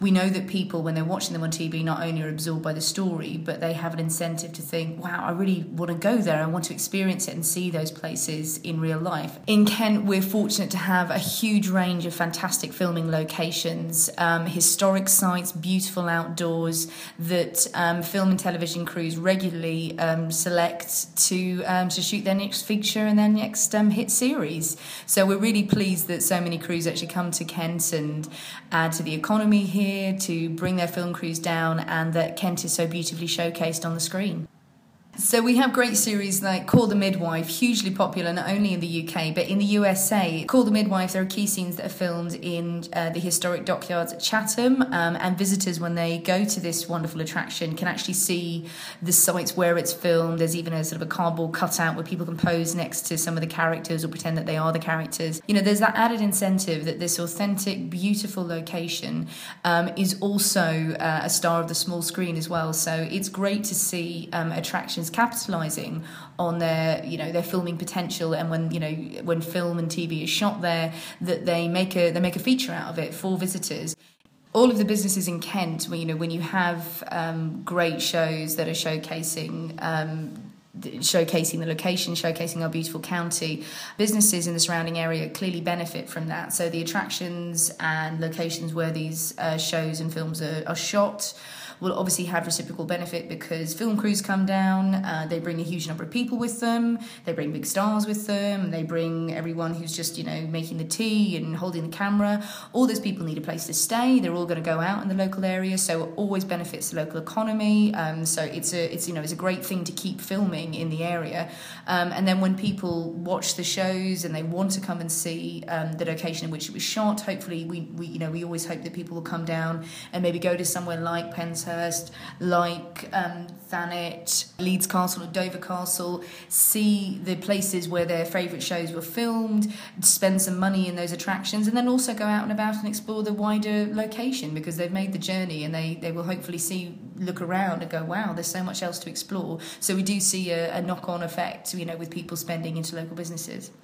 We know that people, when they're watching them on TV, not only are absorbed by the story, but they have an incentive to think, wow, I really want to go there. I want to experience it and see those places in real life. In Kent, we're fortunate to have a huge range of fantastic filming locations, historic sites, beautiful outdoors that film and television crews regularly select to shoot their next feature and their next hit series. So we're really pleased that so many crews actually come to Kent and add to the economy here, to bring their film crews down, and that Kent is so beautifully showcased on the screen. So we have great series like Call the Midwife, hugely popular not only in the UK but in the USA. Call the Midwife, there are key scenes that are filmed in the historic dockyards at Chatham, and visitors, when they go to this wonderful attraction, can actually see the sites where it's filmed. There's even a sort of a cardboard cutout where people can pose next to some of the characters or pretend that they are the characters. You know, there's that added incentive that this authentic, beautiful location is also a star of the small screen as well. So it's great to see attractions capitalizing on their filming potential, and when film and TV is shot there, that they make a feature out of it for visitors. All of the businesses in Kent, when you have great shows that are showcasing the location, showcasing our beautiful county, businesses in the surrounding area clearly benefit from that. So the attractions and locations where these shows and films are shot will obviously have reciprocal benefit, because film crews come down, they bring a huge number of people with them, they bring big stars with them, they bring everyone who's just making the tea and holding the camera. All those people need a place to stay. They're all going to go out in the local area, so it always benefits the local economy. So it's a great thing to keep filming in the area. And then when people watch the shows and they want to come and see the location in which it was shot, hopefully we always hope that people will come down and maybe go to somewhere like Penshurst, like Thanet, Leeds Castle or Dover Castle, see the places where their favourite shows were filmed, spend some money in those attractions, and then also go out and about and explore the wider location, because they've made the journey and they will hopefully look around and go, wow, there's so much else to explore. So we do see a knock-on effect, with people spending into local businesses.